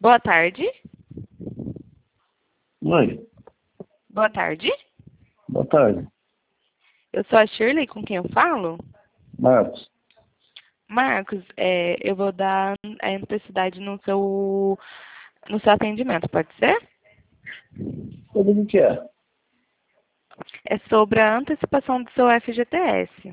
Boa tarde. Oi, Boa tarde. boa tarde. Eu sou a Shirley, com quem eu falo? Marcos, Marcos, eu vou dar intensidade no seu atendimento, pode ser? sobre o que é? É sobre a antecipação do seu FGTS.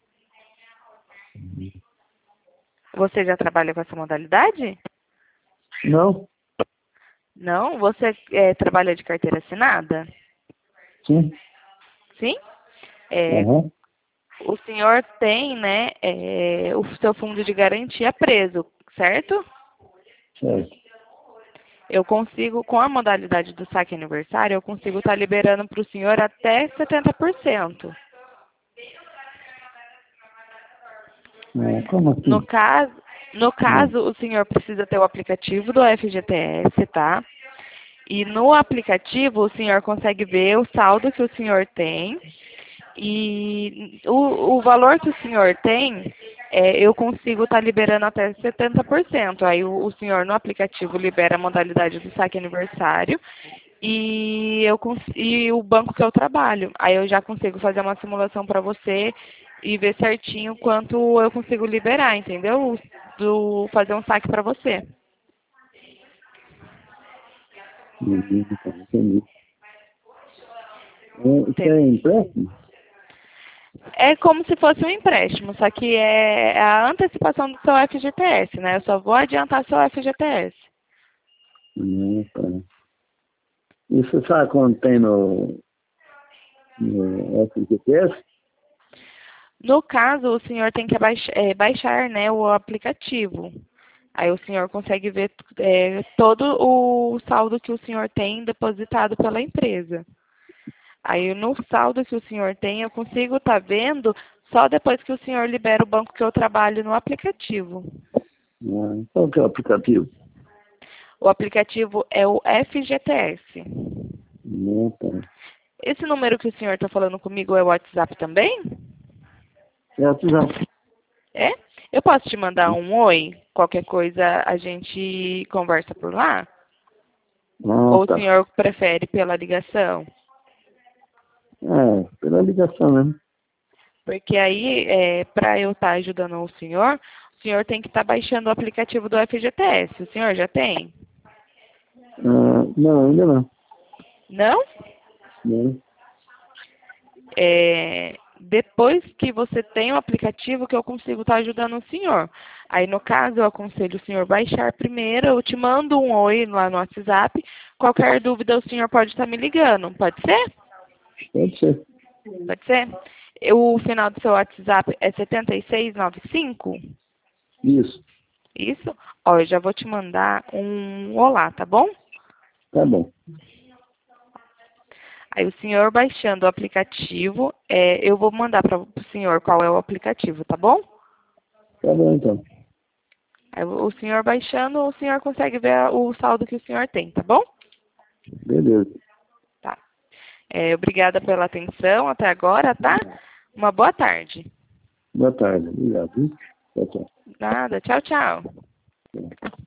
Você já trabalha com essa modalidade? Não? Não? Você trabalha de carteira assinada? Sim? Sim? É, Aham. o senhor tem, né, o seu fundo de garantia preso, certo? Certo. Eu consigo, com a modalidade do saque aniversário, eu consigo estar liberando para o senhor até 70%. Como No assim? caso, no Não. caso, o senhor precisa ter o aplicativo do FGTS, tá? E no aplicativo o senhor consegue ver o saldo que o senhor tem e o valor que o senhor tem, eu consigo estar liberando até 70%. Aí o senhor no aplicativo libera a modalidade do saque aniversário e o banco que eu trabalho. Aí eu já consigo fazer uma simulação para você e ver certinho quanto eu consigo liberar, entendeu? Fazer um saque para você. Entendi. Isso é empréstimo? É como se fosse um empréstimo, só que é a antecipação do seu FGTS, né? Eu só vou adiantar seu FGTS. Tá. E você sabe quando tem no FGTS? No caso, o senhor tem que baixar, né, o aplicativo. Aí o senhor consegue ver todo o saldo que o senhor tem depositado pela empresa. Aí no saldo que o senhor tem, eu consigo estar vendo só depois que o senhor libera o banco que eu trabalho no aplicativo. Qual que é o aplicativo? O aplicativo é o FGTS. Tá. Esse número que o senhor está falando comigo é o WhatsApp também? É WhatsApp. É? Eu posso te mandar um oi? Qualquer coisa a gente conversa por lá? Ou o Tá. senhor prefere pela ligação? Pela ligação mesmo. Porque aí, para eu estar ajudando o senhor tem que estar baixando o aplicativo do FGTS. O senhor já tem? Não, ainda não. Não? Não. Depois que você tem o aplicativo que eu consigo estar ajudando o senhor. Aí, no caso, eu aconselho o senhor baixar primeiro, eu te mando um oi lá no WhatsApp. Qualquer dúvida, o senhor pode estar me ligando. Pode ser? Pode ser. Pode ser? O final do seu WhatsApp é 7695? Isso. Isso? Ó, eu já vou te mandar um olá, tá bom? Tá bom. Aí o senhor baixando o aplicativo, eu vou mandar para o senhor qual é o aplicativo, tá bom? Tá bom, então. Aí o senhor baixando, o senhor consegue ver o saldo que o senhor tem, tá bom? Beleza. Tá. Obrigada pela atenção até agora, tá? Uma boa tarde. Boa tarde. Obrigado. Tchau, tchau. Nada. Tchau, tchau.